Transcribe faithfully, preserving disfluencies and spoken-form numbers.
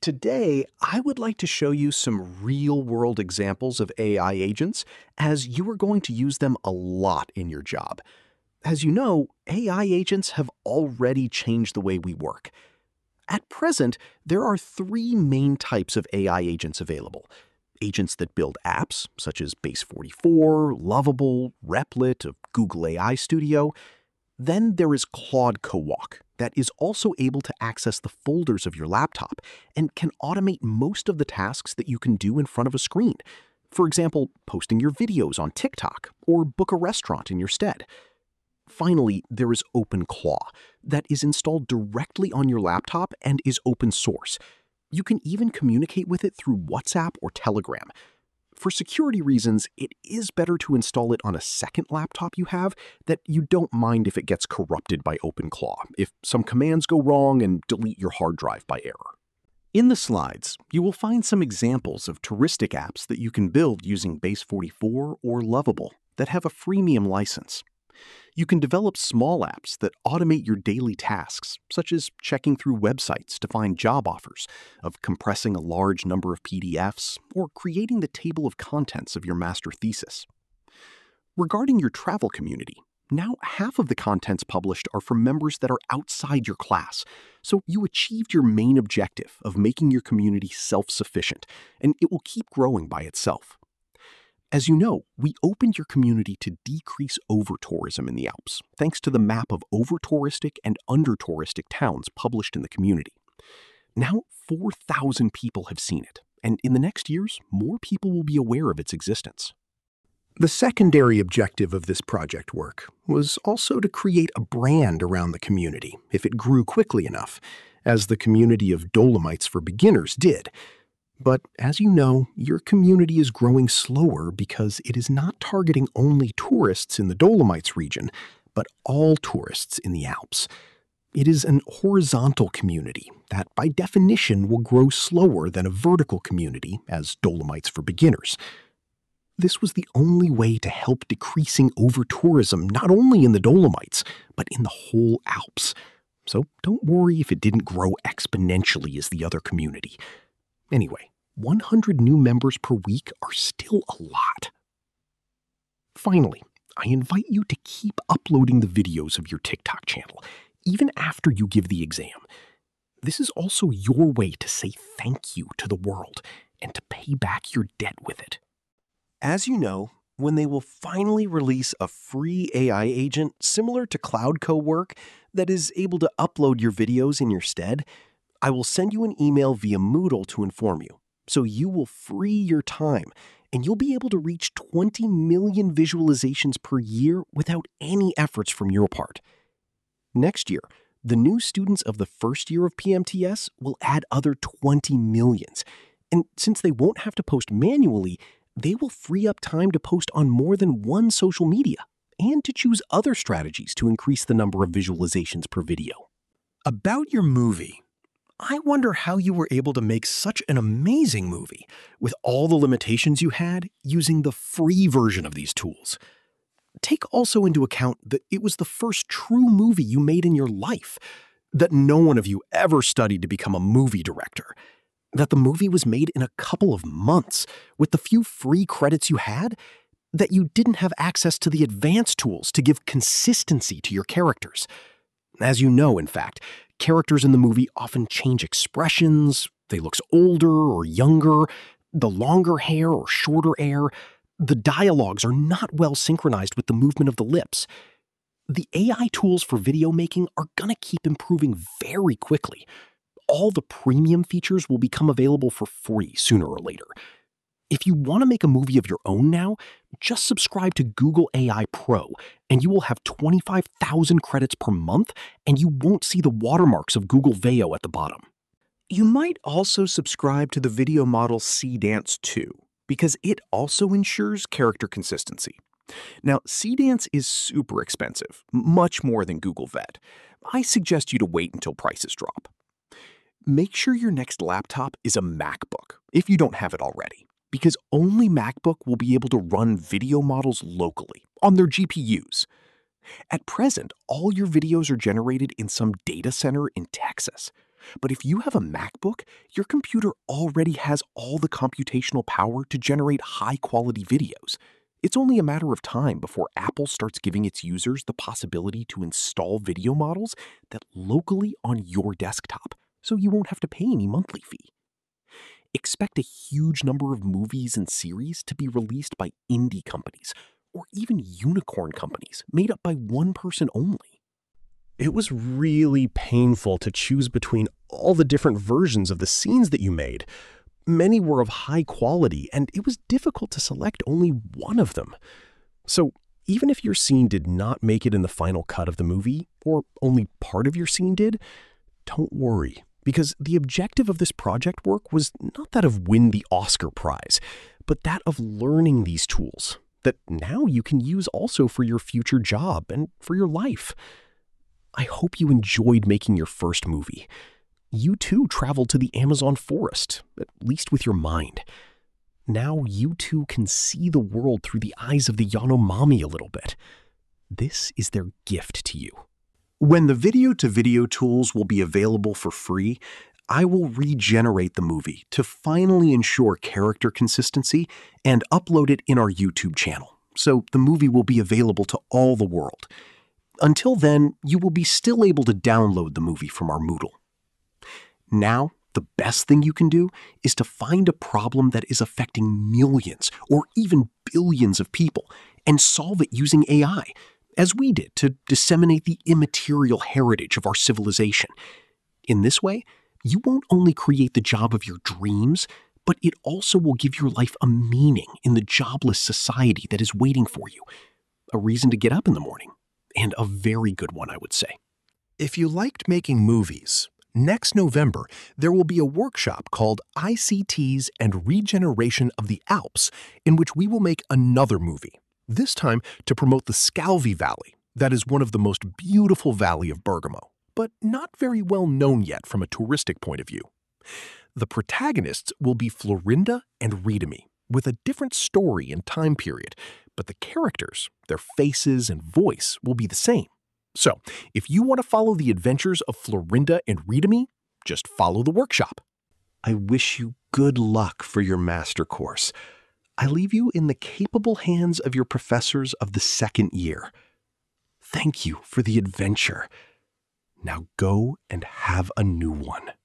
Today, I would like to show you some real-world examples of A I agents, as you are going to use them a lot in your job. As you know, A I agents have already changed the way we work. At present, there are three main types of A I agents available. Agents that build apps, such as Base forty-four, Lovable, Replit of Google A I Studio. Then there is Claude CoWalk, that is also able to access the folders of your laptop and can automate most of the tasks that you can do in front of a screen. For example, posting your videos on TikTok or book a restaurant in your stead. Finally, there is OpenClaw, that is installed directly on your laptop and is open source. You can even communicate with it through WhatsApp or Telegram. For security reasons, it is better to install it on a second laptop you have that you don't mind if it gets corrupted by OpenClaw, if some commands go wrong and delete your hard drive by error. In the slides, you will find some examples of touristic apps that you can build using Base forty-four or Lovable that have a freemium license. You can develop small apps that automate your daily tasks, such as checking through websites to find job offers, of compressing a large number of P D Fs, or creating the table of contents of your master thesis. Regarding your travel community, now half of the contents published are from members that are outside your class, so you achieved your main objective of making your community self-sufficient, and it will keep growing by itself. As you know, we opened your community to decrease over-tourism in the Alps, thanks to the map of over-touristic and under-touristic towns published in the community. Now, four thousand people have seen it, and in the next years, more people will be aware of its existence. The secondary objective of this project work was also to create a brand around the community if it grew quickly enough, as the community of Dolomites for Beginners did. But as you know, your community is growing slower because it is not targeting only tourists in the Dolomites region, but all tourists in the Alps. It is an horizontal community that, by definition, will grow slower than a vertical community, as Dolomites for Beginners. This was the only way to help decreasing over-tourism not only in the Dolomites, but in the whole Alps. So don't worry if it didn't grow exponentially as the other community. Anyway, one hundred new members per week are still a lot. Finally, I invite you to keep uploading the videos of your TikTok channel, even after you give the exam. This is also your way to say thank you to the world and to pay back your debt with it. As you know, when they will finally release a free A I agent similar to Claude CoWalk that is able to upload your videos in your stead, I will send you an email via Moodle to inform you, so you will free your time, and you'll be able to reach twenty million visualizations per year without any efforts from your part. Next year, the new students of the first year of P M T S will add other twenty millions, and since they won't have to post manually, they will free up time to post on more than one social media, and to choose other strategies to increase the number of visualizations per video. About your movie, I wonder how you were able to make such an amazing movie with all the limitations you had using the free version of these tools. Take also into account that it was the first true movie you made in your life, that no one of you ever studied to become a movie director, that the movie was made in a couple of months with the few free credits you had, that you didn't have access to the advanced tools to give consistency to your characters. As you know, in fact, characters in the movie often change expressions, they look older or younger, the longer hair or shorter hair, the dialogues are not well synchronized with the movement of the lips. The A I tools for video making are gonna keep improving very quickly. All the premium features will become available for free sooner or later. If you want to make a movie of your own now, just subscribe to Google A I Pro, and you will have twenty-five thousand credits per month, and you won't see the watermarks of Google Veo at the bottom. You might also subscribe to the video model Seedance too, because it also ensures character consistency. Now, Seedance is super expensive, much more than Google Vet. I suggest you to wait until prices drop. Make sure your next laptop is a MacBook, if you don't have it already, because only MacBook will be able to run video models locally on their G P Us. At present, all your videos are generated in some data center in Texas. But if you have a MacBook, your computer already has all the computational power to generate high-quality videos. It's only a matter of time before Apple starts giving its users the possibility to install video models that locally on your desktop, so you won't have to pay any monthly fee. Expect a huge number of movies and series to be released by indie companies, or even unicorn companies made up by one person only. It was really painful to choose between all the different versions of the scenes that you made. Many were of high quality, and it was difficult to select only one of them. So, even if your scene did not make it in the final cut of the movie, or only part of your scene did, don't worry, because the objective of this project work was not that of win the Oscar prize, but that of learning these tools that now you can use also for your future job and for your life. I hope you enjoyed making your first movie. You too traveled to the Amazon forest, at least with your mind. Now you too can see the world through the eyes of the Yanomami a little bit. This is their gift to you. When the video-to-video tools will be available for free, I will regenerate the movie to finally ensure character consistency and upload it in our YouTube channel, so the movie will be available to all the world. Until then, you will be still able to download the movie from our Moodle. Now, the best thing you can do is to find a problem that is affecting millions or even billions of people and solve it using A I, as we did to disseminate the immaterial heritage of our civilization. In this way, you won't only create the job of your dreams, but it also will give your life a meaning in the jobless society that is waiting for you. A reason to get up in the morning, and a very good one, I would say. If you liked making movies, next November there will be a workshop called I C Ts and Regeneration of the Alps, in which we will make another movie, this time to promote the Scalvi Valley, that is one of the most beautiful valley of Bergamo, but not very well known yet from a touristic point of view. The protagonists will be Florinda and Ridimi, with a different story and time period, but the characters, their faces and voice will be the same. So, if you want to follow the adventures of Florinda and Ridimi, just follow the workshop. I wish you good luck for your master course. I leave you in the capable hands of your professors of the second year. Thank you for the adventure. Now go and have a new one.